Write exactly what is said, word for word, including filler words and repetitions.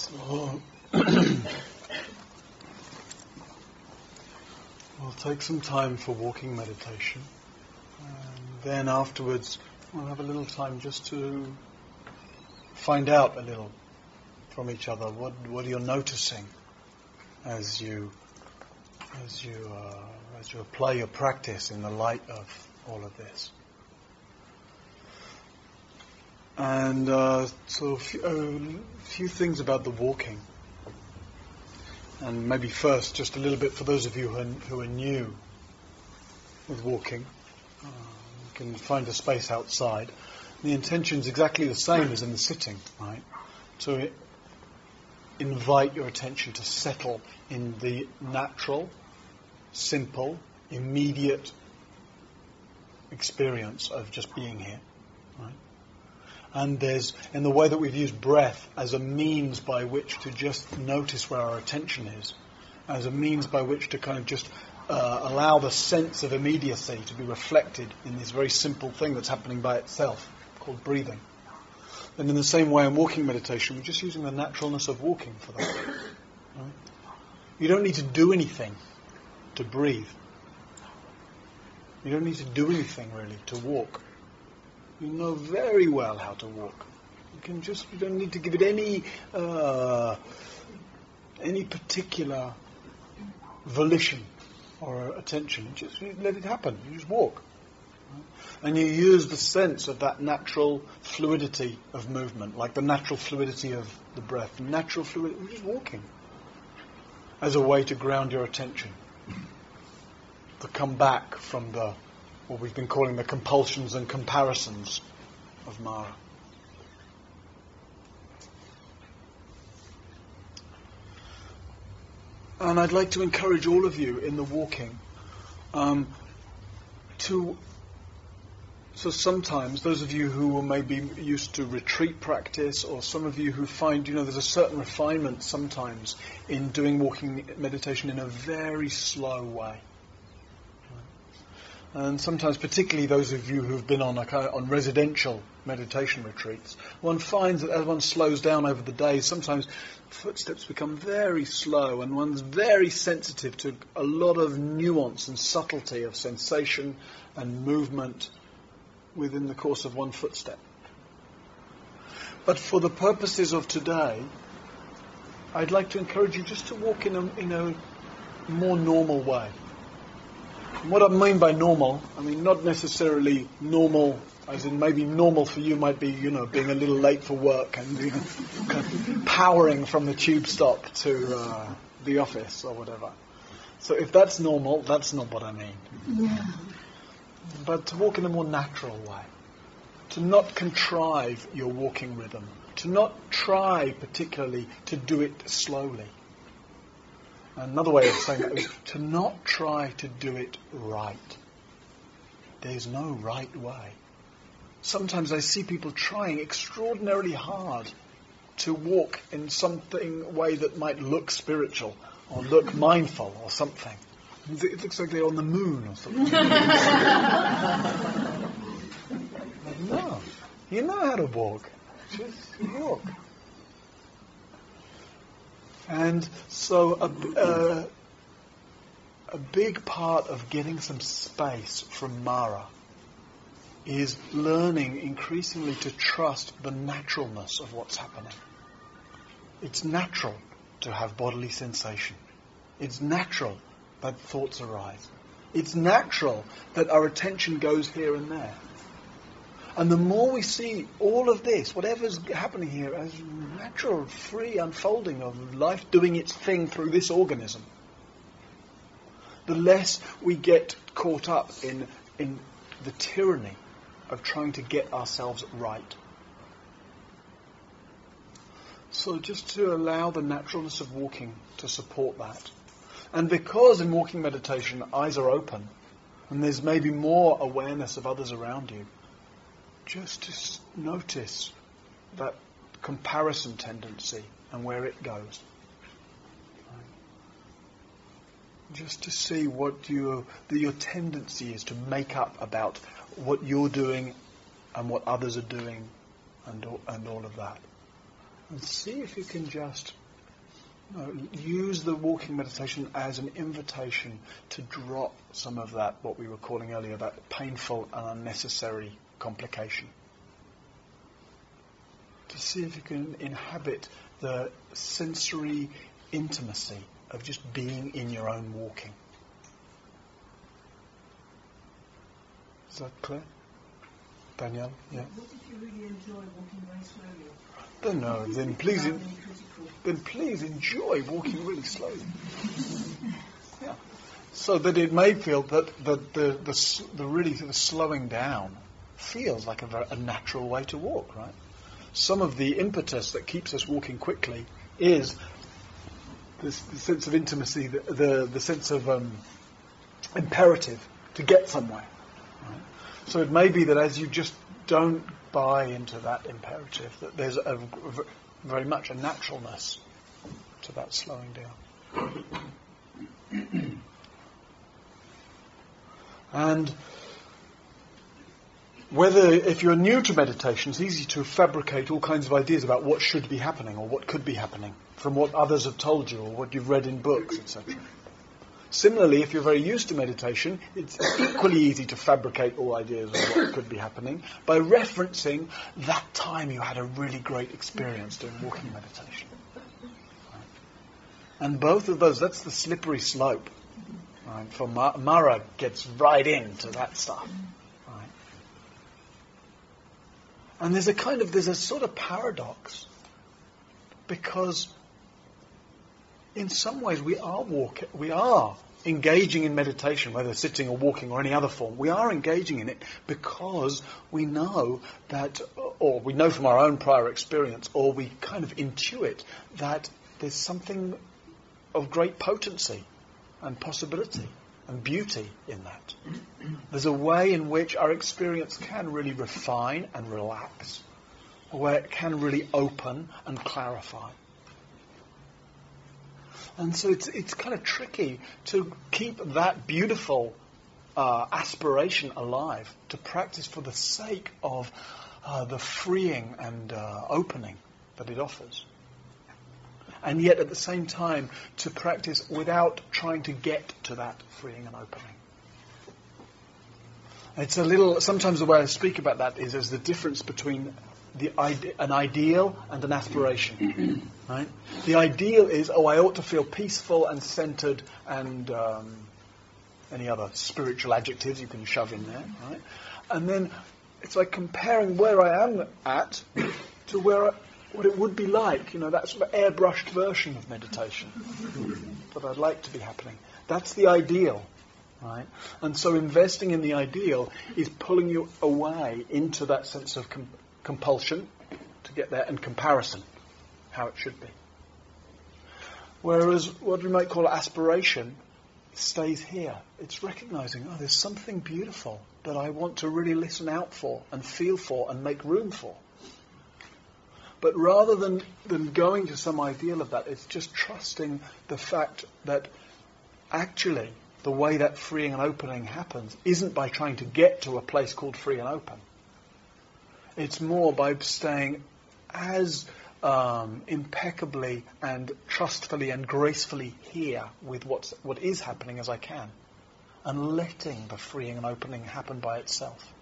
So we'll take some time for walking meditation, and then afterwards we'll have a little time just to find out a little from each other. What what are you noticing as you as you uh, as you apply your practice in the light of all of this? And uh, so a few, a few things about the walking. And maybe first, just a little bit for those of you who are, who are new with walking. Uh, you can find a space outside. The intention is exactly the same as in the sitting, right? To invite your attention to settle in the natural, simple, immediate experience of just being here, right? And there's, in the way that we've used breath as a means by which to just notice where our attention is, as a means by which to kind of just uh, allow the sense of immediacy to be reflected in this very simple thing that's happening by itself, called breathing. And in the same way in walking meditation, we're just using the naturalness of walking for that. Right? You don't need to do anything to breathe. You don't need to do anything really to walk. You know very well how to walk. You can just, you don't need to give it any uh, any particular volition or attention. Just let it happen. You just walk. And you use the sense of that natural fluidity of movement, like the natural fluidity of the breath. Natural fluidity, you're just walking. As a way to ground your attention. To come back from the what we've been calling the compulsions and comparisons of Mara. And I'd like to encourage all of you in the walking um, to, so sometimes those of you who may be used to retreat practice, or some of you who find, you know, there's a certain refinement sometimes in doing walking meditation in a very slow way. And sometimes, particularly those of you who've been on a, on residential meditation retreats, one finds that as one slows down over the days, sometimes footsteps become very slow, and one's very sensitive to a lot of nuance and subtlety of sensation and movement within the course of one footstep. But for the purposes of today, I'd like to encourage you just to walk in a, in a more normal way. And what I mean by normal, I mean not necessarily normal, as in maybe normal for you might be, you know, being a little late for work and, you know, kind of powering from the tube stop to uh, the office or whatever. So if that's normal, that's not what I mean. Yeah. But to walk in a more natural way. To not contrive your walking rhythm. To not try particularly to do it slowly. Another way of saying that is to not try to do it right. There's no right way. Sometimes I see people trying extraordinarily hard to walk in something way that might look spiritual or look mindful or something. It looks like they're on the moon or something. No, you know how to walk. Just walk. And so a, uh, a big part of getting some space from Mara is learning increasingly to trust the naturalness of what's happening. It's natural to have bodily sensation. It's natural that thoughts arise. It's natural that our attention goes here and there. And the more we see all of this, whatever's happening here, as natural, free unfolding of life doing its thing through this organism, the less we get caught up in, in the tyranny of trying to get ourselves right. So just to allow the naturalness of walking to support that. And because in walking meditation, eyes are open, and there's maybe more awareness of others around you, just to notice that comparison tendency and where it goes. Just to see what your, the, your tendency is to make up about what you're doing and what others are doing and all, and all of that. And see if you can just you know, use the walking meditation as an invitation to drop some of that, what we were calling earlier, about painful and unnecessary complication. To see if you can inhabit the sensory intimacy of just being in your own walking. Is that clear? Danielle? Yeah. What if you really enjoy walking very slowly? Then no, then please, in, then please enjoy walking really slowly. Yeah. So that it may feel that the the the, the really the slowing down feels like a, very, a natural way to walk, right? Some of the impetus that keeps us walking quickly is this, the sense of intimacy, the the, the sense of um, imperative to get somewhere. Right? So it may be that as you just don't buy into that imperative, that there's a, a, very much a naturalness to that slowing down. And whether, if you're new to meditation, it's easy to fabricate all kinds of ideas about what should be happening or what could be happening from what others have told you or what you've read in books, et cetera. Similarly, if you're very used to meditation, it's equally easy to fabricate all ideas of what could be happening by referencing that time you had a really great experience doing walking meditation. Right? And both of those, that's the slippery slope. Right? For Ma- Mara gets right into that stuff. Right? And there's a kind of, there's a sort of paradox, because in some ways we are walking, we are engaging in meditation, whether sitting or walking or any other form. We are engaging in it because we know that, or we know from our own prior experience, or we kind of intuit that there's something of great potency and possibility and beauty in that. There's a way in which our experience can really refine and relax, where it can really open and clarify. And so it's it's kind of tricky to keep that beautiful uh, aspiration alive, to practice for the sake of uh, the freeing and uh, opening that it offers. And yet at the same time to practice without trying to get to that freeing and opening. It's a little, sometimes the way I speak about that is as the difference between the ide- an ideal and an aspiration. Right? The ideal is, oh, I ought to feel peaceful and centered and um, any other spiritual adjectives you can shove in there. Right? And then it's like comparing where I am at to where I, what it would be like. You know, that sort of airbrushed version of meditation that I'd like to be happening. That's the ideal. Right? And so investing in the ideal is pulling you away into that sense of com- compulsion to get there and comparison, how it should be. Whereas what we might call aspiration stays here. It's recognizing, oh, there's something beautiful that I want to really listen out for and feel for and make room for. But rather than, than going to some ideal of that, it's just trusting the fact that actually the way that freeing and opening happens isn't by trying to get to a place called free and open. It's more by staying as um, impeccably and trustfully and gracefully here with what's, what is happening as I can, and letting the freeing and opening happen by itself.